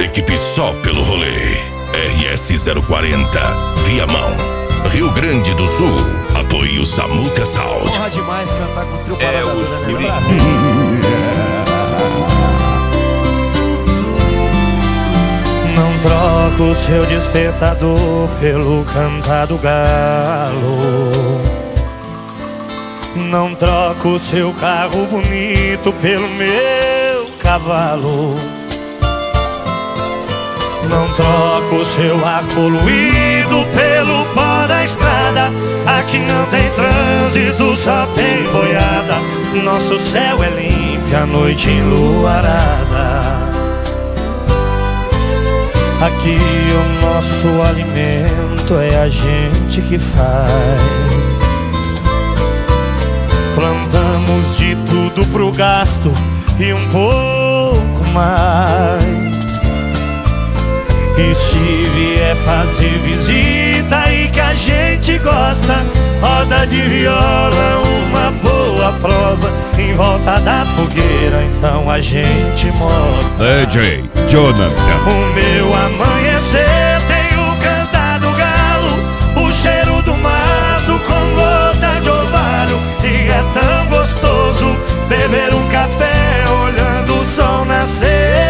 equipe só pelo rolê. RS 040, Viamão, Rio Grande do Sul. Apoio Samuca Sound. Honra demais cantar com o trio Parada Dura, os né? Não troco o seu despertador pelo cantar do galo. Não troco o seu carro bonito pelo meu cavalo. Não troco o seu ar poluído pelo pó da estrada. Aqui não tem trânsito, só tem boiada. Nosso céu é limpo, a noite enluarada. Aqui o nosso alimento é a gente que faz. Plantamos de tudo pro gasto e um pouco mais. E se vier fazer visita e que a gente gosta, roda de viola, uma boa prosa em volta da fogueira, então a gente mostra. DJ Jonathan. O meu amanhecer tem o cantar do galo, o cheiro do mato com gota de orvalho. E é tão gostoso beber um café olhando o sol nascer.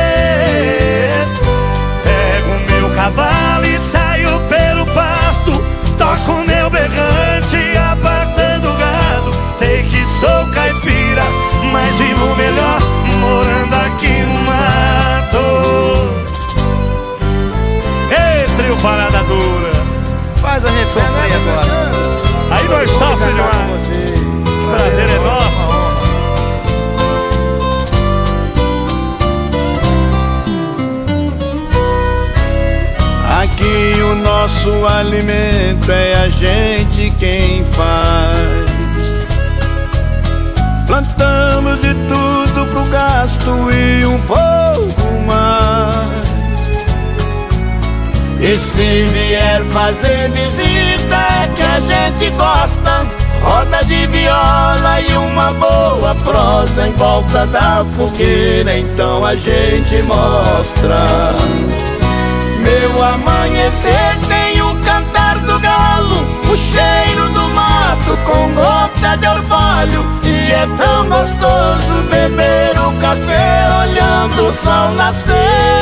Pego o meu cavalo e saio pelo pasto, toco o meu berrante apartando o gado. Sei que sou caipira, mas vivo melhor morando aqui no mato. Ei, trio Parada Dura, Faz a gente sofrer agora. aí nós sofremos demais. Prazer é nosso. Aqui o nosso alimento é a gente quem faz. Plantamos de tudo pro gasto e um pouco mais. E se vier fazer visita é que a gente gosta, roda de viola e uma boa prosa em volta da fogueira, então a gente mostra. Meu amanhecer tem o cantar do galo, o cheiro do mato com gota de orvalho. E é tão gostoso beber o café olhando o sol nascer.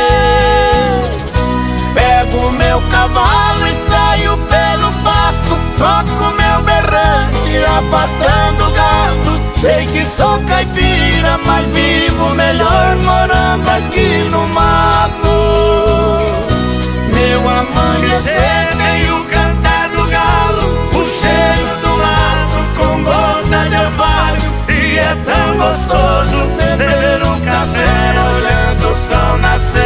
Pego meu cavalo e saio pelo pasto, toco meu berrante apartando o gado. Sei que sou caipira, mas vivo melhor morando aqui no mato. Meu amanhecer tem o cantar do galo, o cheiro do mato com gota de orvalho. E é tão gostoso beber um café olhando o sol nascer.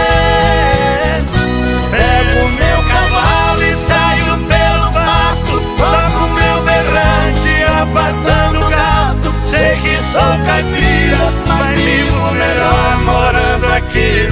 Pego o meu cavalo e saio pelo pasto, toco o meu berrante apartando o gado. Sei que sou caipira, mas vivo melhor morando aqui